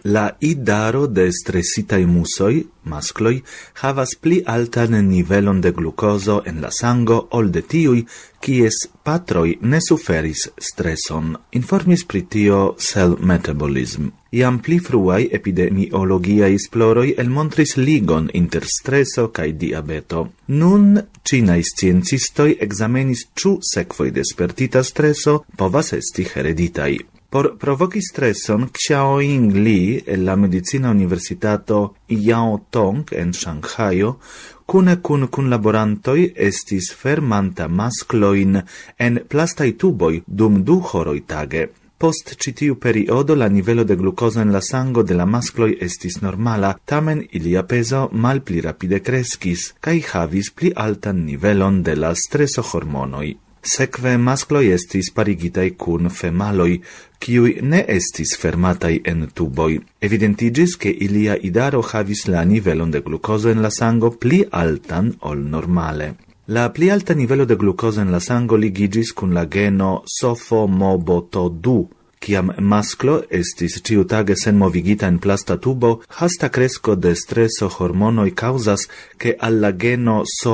La idaro de stressitaj musoj, maskloj, havas pli altan nivelon de glukozo en la sango ol de tiuj, kies patroj ne suferis streson. Informis pri tio Cell Metabolism. Iam pli fruaj epidemiologiaj esploroj elmontris ligon inter streso kaj diabeto. Nun ĉinaj sciencistoj ekzamenis ĉu sekvoj de spertita streso povas esti hereditaj. Por provoki streson, Xiaoying Li el la Medicina Universitato Yao Tong en Shanghaio cune kun laborantoj estis fermanta maskloin en plastaj tuboj dum 2 horoj tage. Post ĉi tiu periodo la nivelo de glukozo en la sango de la maskloj estis normala, tamen ilia pezo malpli rapide kreskis kaj havis pli altan nivelon de la stresohormonoj. Sekve maskloj estis parigitaj kun femaloj, kiuj ne estis fermataj en tuboj. Evidentiĝis, ke ilia idaro havis la nivelon de glukozo en la sango pli altan ol normale. La pli alta nivelo de glukozo en la sango ligiĝis kun la geno SOFOMOBOT2. Kiam masklo estis ĉiutage senmovigita en plasta tubo, hasta kresko de streso hormonoj kaŭzas, ke al la geno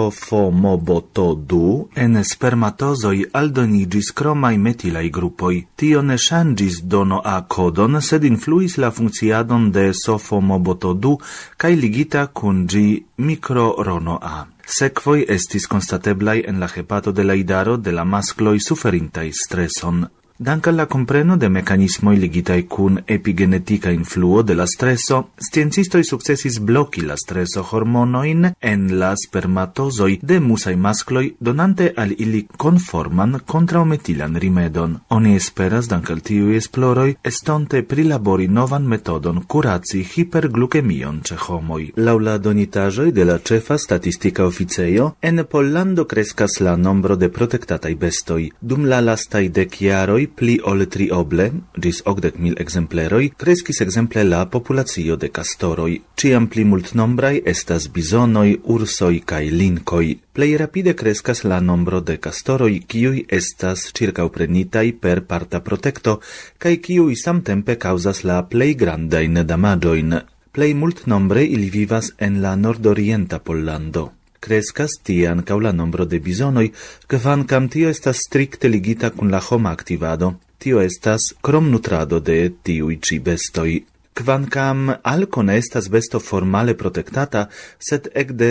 SOFOMOBOT2 en spermatozoj aldoniĝis kromaj metilaj grupoj. Tio ne ŝanĝis dono A kodon, sed influis la funkciadon de SOFOMOBOT2 kaj ligita kun ĝi mikroRNA. Sekvoj estis konstateblaj en la hepato de la idaro de la maskloj suferintaj streson. Dank al la compreno de mecanismoi ligitai kun epigenetica influo de la streso, sciencistoi successis bloki la streso hormonoin en la spermatozoi de musai maskloi, donante al ili conforman kontraŭmetilan rimedon. Oni esperas, dank al tiuj esploroj, estonte prilabori novan metodon kuraci hiperglukemion ĉe homoj. Laŭ la donitaĵoj de la ĉefa statistika oficejo, en Pollando kreskas la nombro de protektataj bestoj. Dum la lastaj 10 jaroj pli ol trioble, ĝis 80.000 ekzempleroj, kreskis ekzemple la populacio de kastoroj. Ĉiam pli multnombraj estas bizonoj, ursoj kaj linkoj. Plej rapide kreskas la nombro de kastoroj, kiuj estas ĉirkaŭprenitaj per parta protekto kaj kiuj samtempe kaŭzas la plej grandajn damaĝojn. Plej multnombre ili vivas en la nordorienta Pollando. Kreskas tie ankaŭ la nombro de bizonoj, kvankam tio estas strikte ligita kun la homa aktivado. Tio estas kromnutrado de tiuj ĉi bestoj. Kvankam alko ne estas besto formale protektata, sed ekde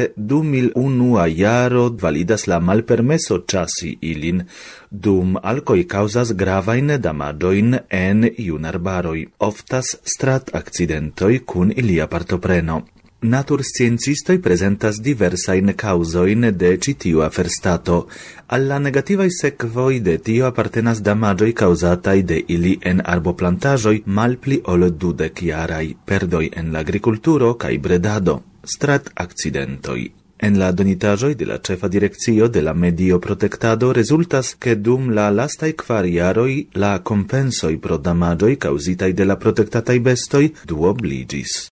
2001 jaro validas la malpermeso ĉasi ilin, dum alkoj kaŭzas gravajn damaĝojn en junarbaroj. Oftas stratakcidentoj kun ilia partopreno. Natursciencistoj prezentas diversajn kaŭzojn de ĉi tiu aferstato. Al la negativaj sekvoj de tio apartenas damaĝoj kaŭzataj de ili en arboplantaĵoj malpli ol 20-jaraj, perdoj en la agrikulturo kaj bredado, stratakcidentoj. En la donitaĵoj de la ĉefa direkcio de la medio protektado rezultas, ke dum la lastaj 4 jaroj la kompensoj pro damaĝoj kaŭzitaj de la protektataj bestoj duobliĝis.